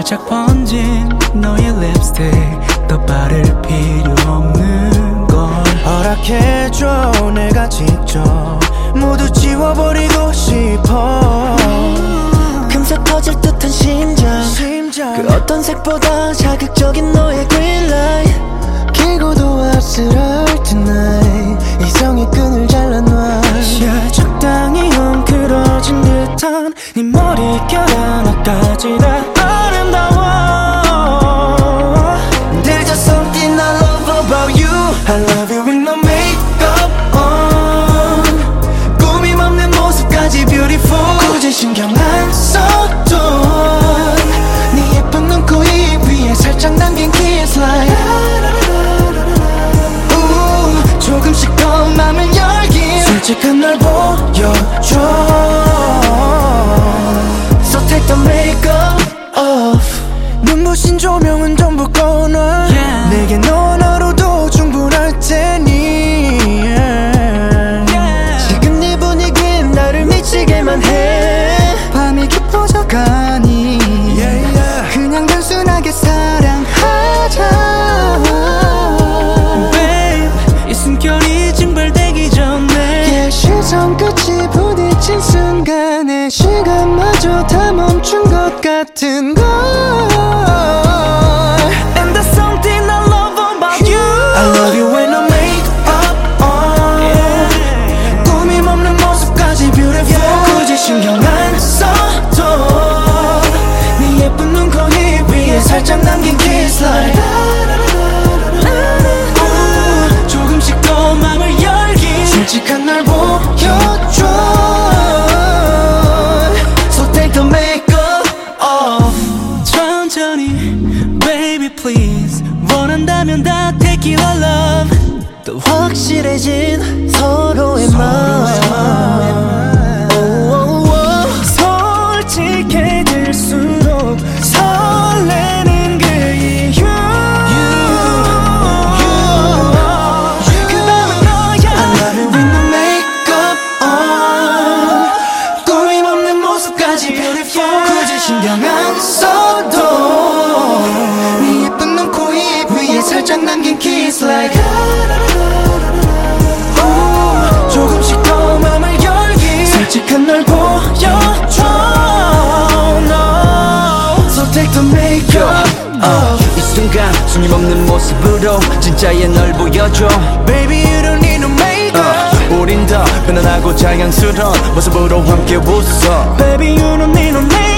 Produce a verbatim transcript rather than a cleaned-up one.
살짝 번진 너의 립스틱 더 바를 필요 없는 걸 허락해줘 내가 직접 모두 지워버리고 싶어 금세 터질 듯한 심장, 심장. 그 어떤 색보다 자극적인 너의 green light 길고도 아슬할 tonight 이성의 끈을 잘라놔 yeah, 적당히 엉클어진 듯한 네 머릿결 하나까지 다 아름다워 There's just something I love about you I love you with no makeup on 꾸밈 없는 모습까지 beautiful 굳이 신경 안 써도 네 예쁜 눈, 코, 입 위에 살짝 남긴 kiss like 우 조금씩 더 맘을 열기 솔직한 널 보여줘 So take the makeup off 눈부신 조명은 전부 꺼놔 yeah. 내게 넌 하루도 충분할 테니 yeah. 지금 네 분위기는 나를 미치게만 해 밤이 깊어져가니 yeah, yeah. 그냥 단순하게 사랑하자 Babe 이 숨결이 증발되기 전에 yeah, 시선 끝이 부딪힌 순간에 시간마저 다 멈춘 것 같은 걸 And there's something I love about you I love you when I make up on yeah. 꾸밈 없는 모습까지 beautiful yeah. 굳이 신경 안 써도 네 예쁜 눈, 코, 입 위에 살짝 남긴 kiss like 우 조금씩 더 맘을 열기 솔직한 날 보여줘 So take the makeup off 천천히 baby please 원한다면 다 take it all love 더 확실해진 서로의 마음 솔직해질수록 설레는 그 이유 그 밤은 너야 I love you with no makeup on 꾸밈 없는 모습까지 beautiful 굳이 신경 안 써도 네 예쁜 눈, 코, 입 위에 살짝 남긴 kiss like 우 조금씩 더 맘을 열기 솔직한 널 보여줘 no. So take the makeup off 이 순간 숨김없는 모습으로 진짜의 널 보여줘 Baby you don't need no makeup uh, 우린 더 편안하고 자연스러운 모습으로 함께 웃어 Baby you don't need no makeup